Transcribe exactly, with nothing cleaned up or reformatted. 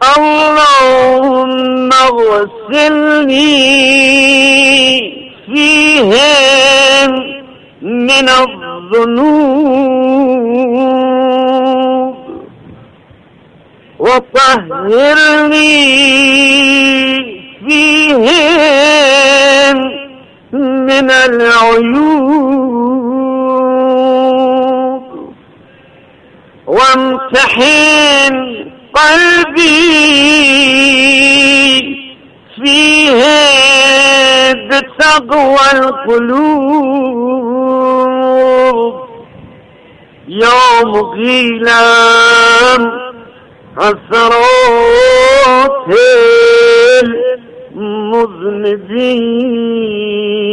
اللهم اغسلني فيهم من الذنوب وطهرني فيهم من العيوب وامتحن قلبي فيه بتقوى القلوب يا مقيلا عثرات المذنبين.